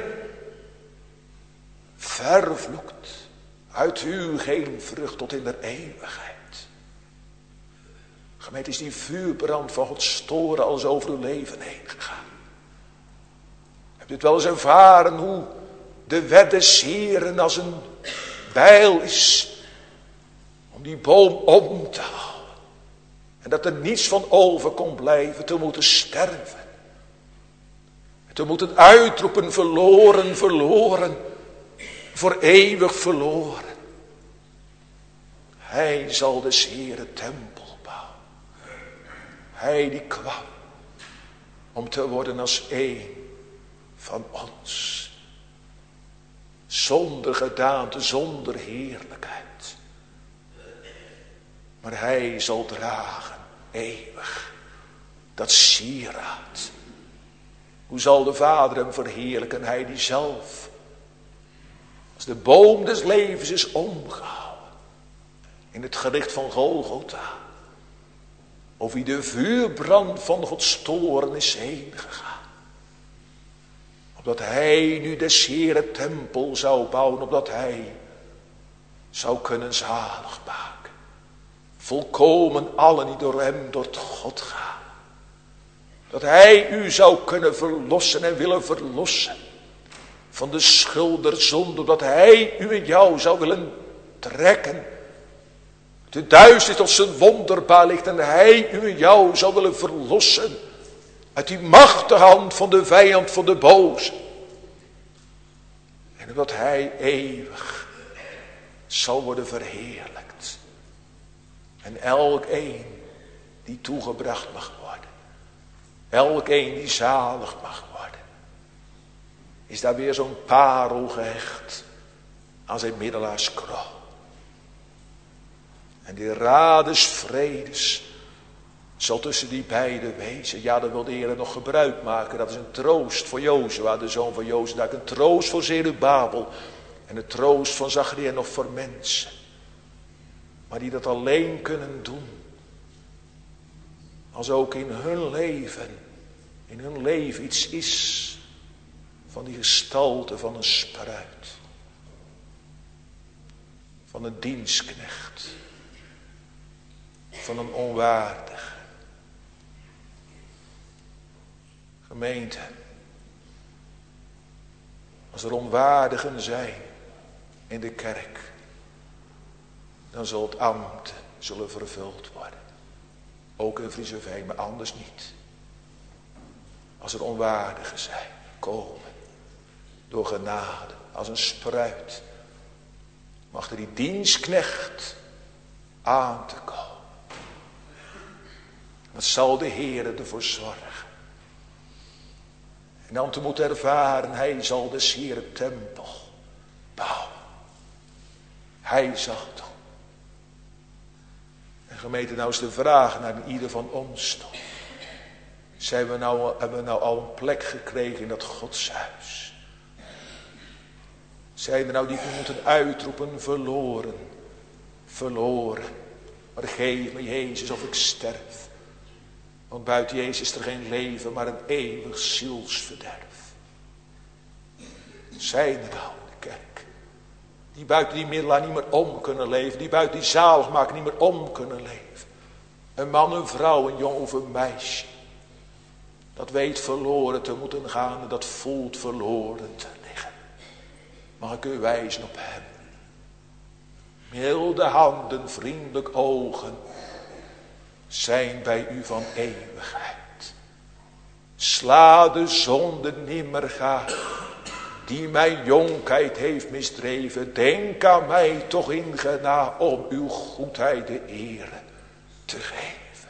Vervloekt, uit u geen vrucht tot in der eeuwigheid. Gemeente, is die vuurbrand van Gods toren alles over uw leven heen gegaan. Hebt u het wel eens ervaren hoe de wet des Heeren als een bijl is om die boom om te houden. En dat er niets van over kon blijven, te moeten sterven. Te moeten uitroepen, verloren, verloren. Voor eeuwig verloren. Hij zal des Heeren tempel bouwen. Hij die kwam om te worden als één van ons. Zonder gedaante, zonder heerlijkheid. Maar hij zal dragen, eeuwig, dat sieraad. Hoe zal de Vader hem verheerlijken, hij die zelf, als de boom des levens is omgehouden, in het gericht van Golgotha, of wie de vuurbrand van Gods toorn is heen gegaan. Opdat hij nu des Heeren tempel zou bouwen, opdat hij zou kunnen zalig maken. Volkomen allen die door hem tot God gaan. Dat hij u zou kunnen verlossen en willen verlossen van de schuld der zonde, opdat hij u en jou zou willen trekken. De duisternis tot zijn wonderbaar licht en hij u en jou zou willen verlossen uit die machtige hand van de vijand, van de boze. En omdat hij eeuwig zal worden verheerlijkt. En elk een die toegebracht mag worden. Elk een die zalig mag worden. Is daar weer zo'n parel gehecht aan zijn middelaarskroon. En die raad des vredes zal tussen die beiden wezen. Ja, daar wil de Heer nog gebruik maken. Dat is een troost voor Jozua, de zoon van Jozua. Een troost voor Zerubabel. En een troost van Zacharia nog voor mensen. Maar die dat alleen kunnen doen. Als ook in hun leven, in hun leven iets is van die gestalte van een spruit. Van een dienstknecht. Van een onwaardige. Gemeente. Als er onwaardigen zijn in de kerk. Dan zal het ambt zullen vervuld worden. Ook in Frieseveen, maar anders niet. Als er onwaardigen zijn, komen. Door genade, als een spruit. Mag er die dienstknecht aan te komen. Wat zal de Heer ervoor zorgen. En dan te moeten ervaren, hij zal de Heer tempel bouwen. Hij zal doen. En gemeente, nou is de vraag naar ieder van ons toch. Zijn we nou, hebben we nou al een plek gekregen in dat godshuis? Zijn er nou die moeten uitroepen, verloren, verloren. Maar geef me Jezus of ik sterf. Want buiten Jezus is er geen leven, maar een eeuwig zielsverderf. Zijn er nou in de kerk, die buiten die middelaar niet meer om kunnen leven, die buiten die zaligmaker niet meer om kunnen leven. Een man, een vrouw, een jong of een meisje. Dat weet verloren te moeten gaan en dat voelt verloren te liggen. Mag ik u wijzen op hem. Milde handen, vriendelijk ogen zijn bij u van eeuwigheid. Sla de zonde nimmer ga, die mijn jonkheid heeft misdreven. Denk aan mij toch in genade om uw goedheid de ere te geven.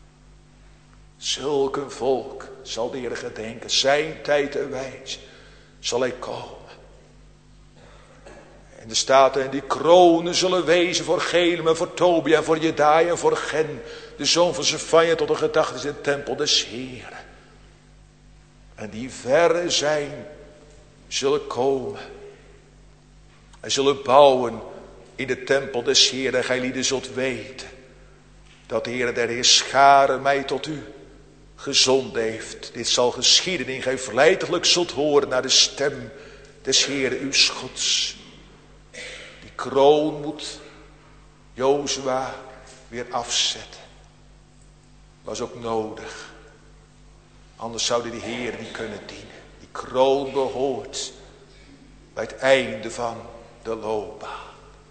Zulk een volk zal de Heer gedenken, zijn tijd en wijze zal hij komen. En de staten en die kronen zullen wezen voor Gelem en voor Tobia en voor Jedaia en voor Gen, de zoon van Zephania, tot een gedachte is in de tempel des Heeren. En die verre zijn, zullen komen en zullen bouwen in de tempel des Heeren. En gij lieden zult weten dat de Heer der Heerscharen mij tot u gezonden heeft. Dit zal geschieden indien gij vlijtiglijk zult horen naar de stem des Heeren uw Gods. Die kroon moet Jozua weer afzetten. Was ook nodig. Anders zouden die Heer niet kunnen dienen. Die kroon behoort bij het einde van de loopbaan.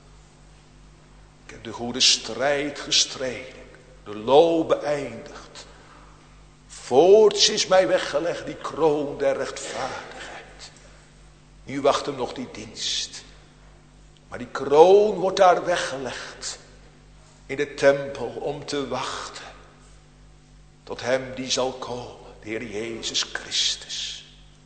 Ik heb de goede strijd gestreden. De loop beëindigd. Voorts is mij weggelegd die kroon der rechtvaardigheid. Nu wacht hem nog die dienst. Maar die kroon wordt daar weggelegd. In de tempel om te wachten. tot hem die zal komen, de Heer Jezus Christus.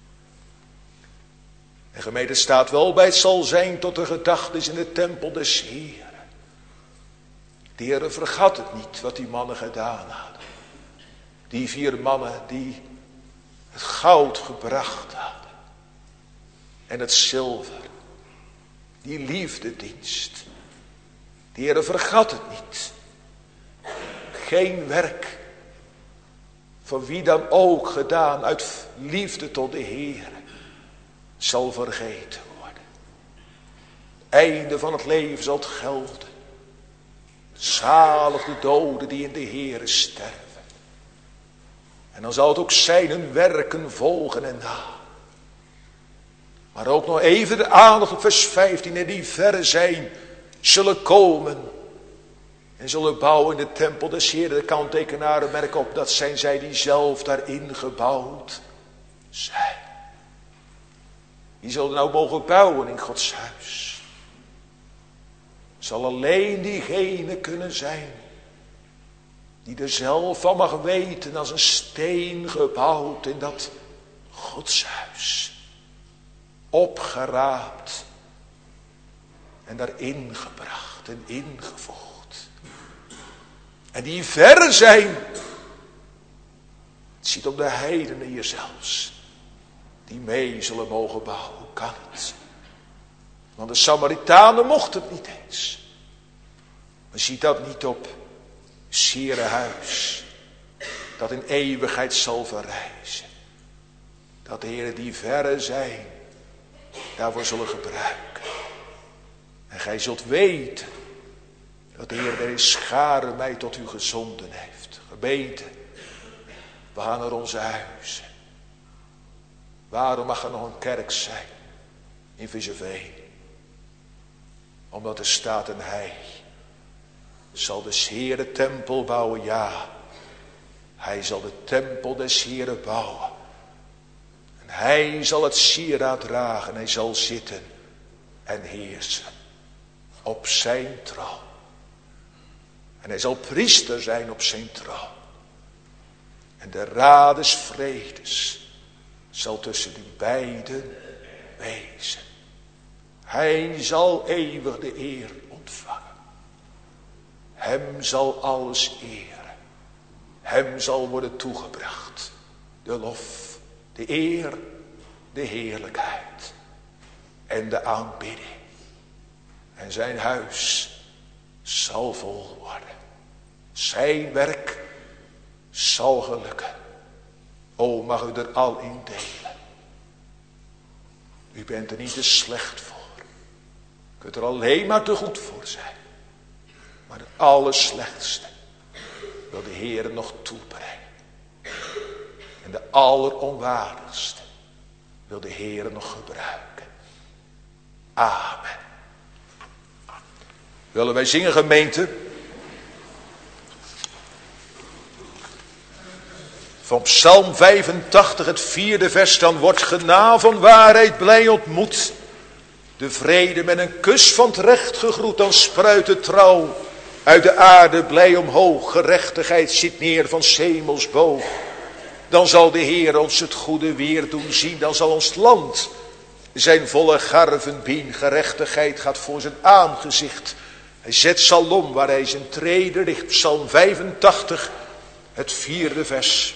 En gemeente, staat wel bij, het zal zijn tot de gedachtenis in de tempel des Heeren. De Heer vergat het niet wat die mannen gedaan hadden. Die vier mannen die het goud gebracht hadden. En het zilver. Die liefdedienst. De Heer vergat het niet. Geen werk. Voor wie dan ook gedaan uit liefde tot de Heer. Zal vergeten worden. Einde van het leven zal het gelden. Zalig de doden die in de Heere sterven. En dan zal het ook zijn hun werken volgen en na. Maar ook nog even de aandacht op vers vijftien. En die verre zijn zullen komen. En zullen bouwen in de tempel des Heeren. De kanttekenaren merken op, dat zijn zij die zelf daarin gebouwd zijn. Die zullen nou mogen bouwen in Gods huis. Zal alleen diegene kunnen zijn die er zelf van mag weten als een steen gebouwd in dat godshuis. Opgeraapt en daarin gebracht en ingevoegd. En die verre zijn. Het ziet op de heidenen hier zelfs. Die mee zullen mogen bouwen. Hoe kan het? Want de Samaritanen mochten het niet eens. Maar ziet dat niet op Sere huis. Dat in eeuwigheid zal verrijzen. Dat de Heer die verre zijn. Daarvoor zullen gebruiken. En gij zult weten. Dat de Heer in scharen mij tot u gezonden heeft. Gemeente. We gaan naar onze huizen. Waarom mag er nog een kerk zijn? In Visserveen. Omdat er staat en hij zal des Heere tempel bouwen, ja. Hij zal de tempel des Heere bouwen. En hij zal het sieraad dragen. Hij zal zitten en heersen op zijn troon. En hij zal priester zijn op zijn troon. En de raad des vredes zal tussen die beiden wezen. Hij zal eeuwig de eer ontvangen. Hem zal alles eren. Hem zal worden toegebracht. De lof, de eer, de heerlijkheid. En de aanbidding. En zijn huis zal vol worden. Zijn werk zal gelukken. O, mag u er al in delen. U bent er niet te slecht voor. U kunt er alleen maar te goed voor zijn. Maar het allerslechtste wil de Heer nog toebrengen. En de alleronwaardigste wil de Heer nog gebruiken. Amen. Willen wij zingen, gemeente? Van Psalm vijfentachtig, het vierde vers, dan wordt genade van waarheid blij ontmoet. De vrede met een kus van het recht gegroet, dan spruit de trouw uit de aarde blij omhoog. Gerechtigheid zit neer van 's hemels boog. Dan zal de Heer ons het goede weer doen zien. Dan zal ons land zijn volle garven bien. Gerechtigheid gaat voor zijn aangezicht. Hij zet Salom waar hij zijn treden richt. Psalm vijfentachtig, het vierde vers.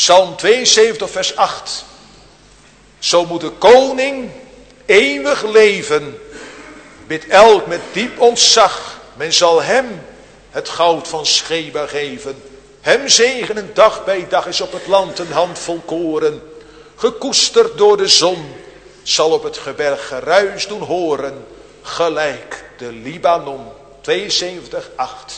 Psalm tweeënzeventig vers acht. Zo moet de koning eeuwig leven. Bidt elk met diep ontzag. Men zal hem het goud van Sheba geven. Hem zegenen dag bij dag is op het land een handvol koren. Gekoesterd door de zon zal op het geberg geruis doen horen. Gelijk de Libanon. tweeënzeventig acht.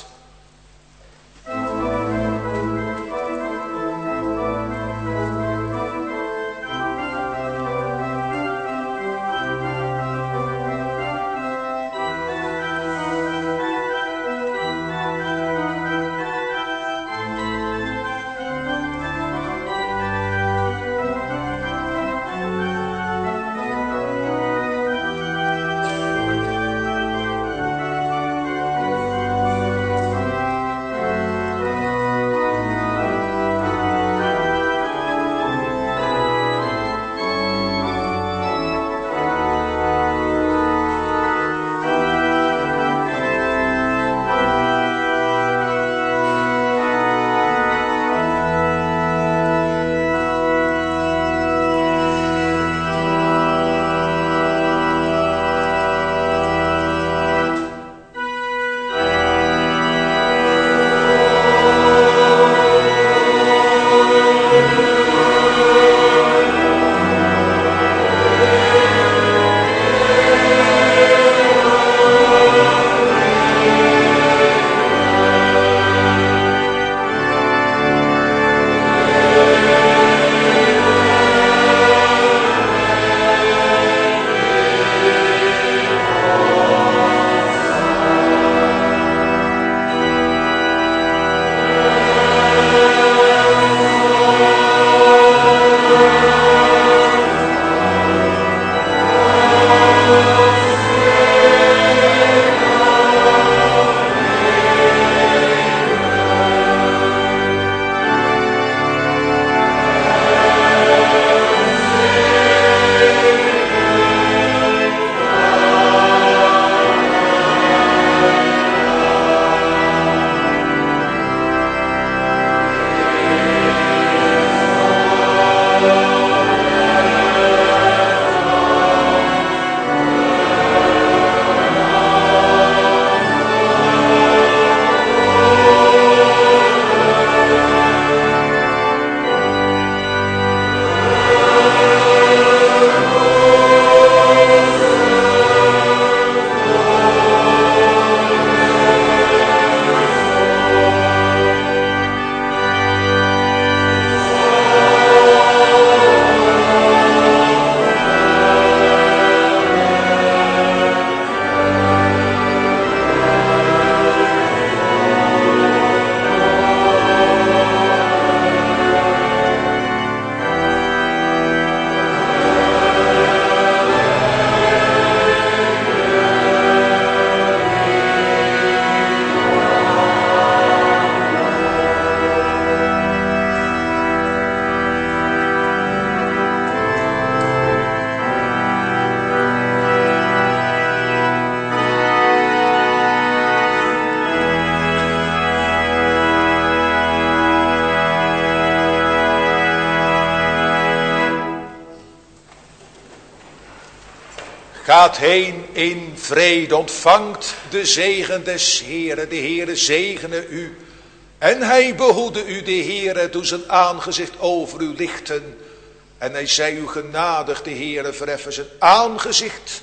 Gaat heen in vrede, ontvangt de zegen des Heeren. De Heere zegene u en hij behoede u. De Heere doet zijn aangezicht over u lichten en hij zij u genadig. De Heere verheffen zijn aangezicht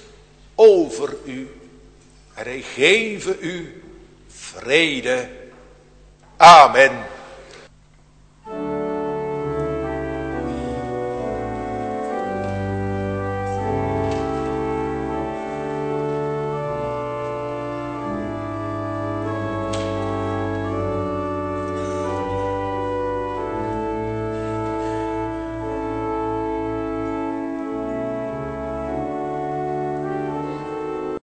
over u en hij geven u vrede. Amen.